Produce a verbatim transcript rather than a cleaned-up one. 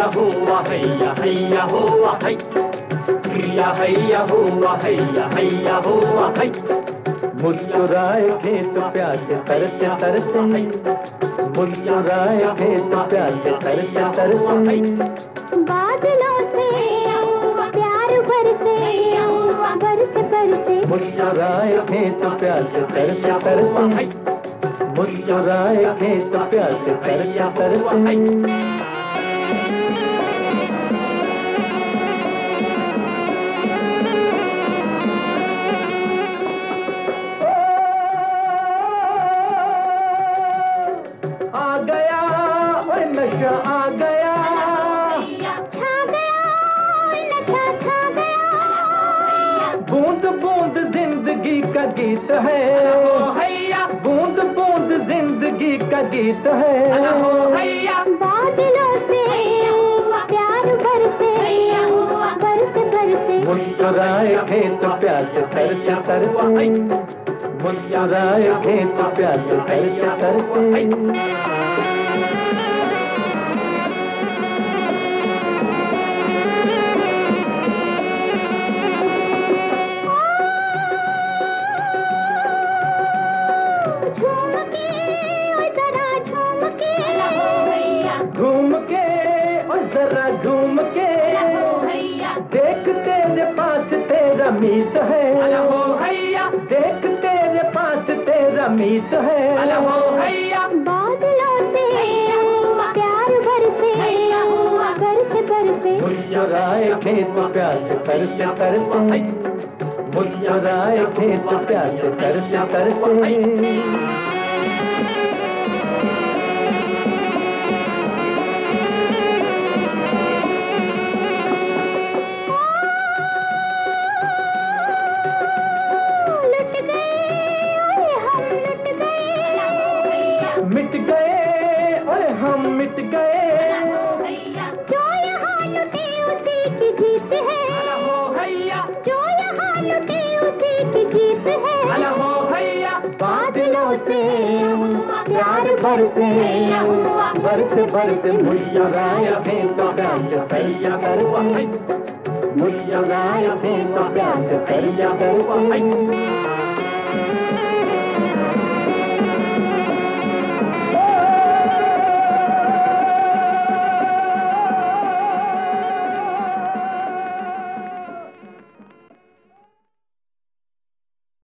हैया हुआ हैया हैया हुआ है, हैया हैया हुआ हैया हैया हुआ है। मुस्कुराए खेत प्यासे तरसे तरसे, मुस्कुराए खेत प्यासे तरसे तरसे। बादलों से प्यार बरसे बरसे बरसे। मुस्कुराए खेत प्यासे तरसे तरसे, मुस्कुराए खेत प्यासे तरसे तरसे। आ गया छा गया नशा छा गया। बूंद बूंद जिंदगी का गीत है हैया, बूंद बूंद जिंदगी का गीत है हैया। बादलों से प्यार बरसे बरसे बरसे। मुस्कुराए खेत प्यासे तरसे तरसे, मुस्कुराए खेत प्यासे तरसे तरसे। घूम के और जरा घूम के देख तेरे पास तेरा मीत है हैया, देख तेरे पास तेरा मीत है हैया। बादलों से प्यार बरसे बरसे बरसे। मुस्कुराए खेत प्यासे तरसे तरसे, मुस्कुराए खेत प्यासे तरसे तरसे। मिट गए और हम मिट गए, जो यहाँ लुटे उसी की जीत है हैया, जो यहाँ लुटे उसी की जीत है हैया। बादलों से प्यार बरसे बरसे बरसे। मुस्कुराए खेत प्यासे तरसे तरसे, मुस्कुराए खेत प्यासे तरसे तरसे।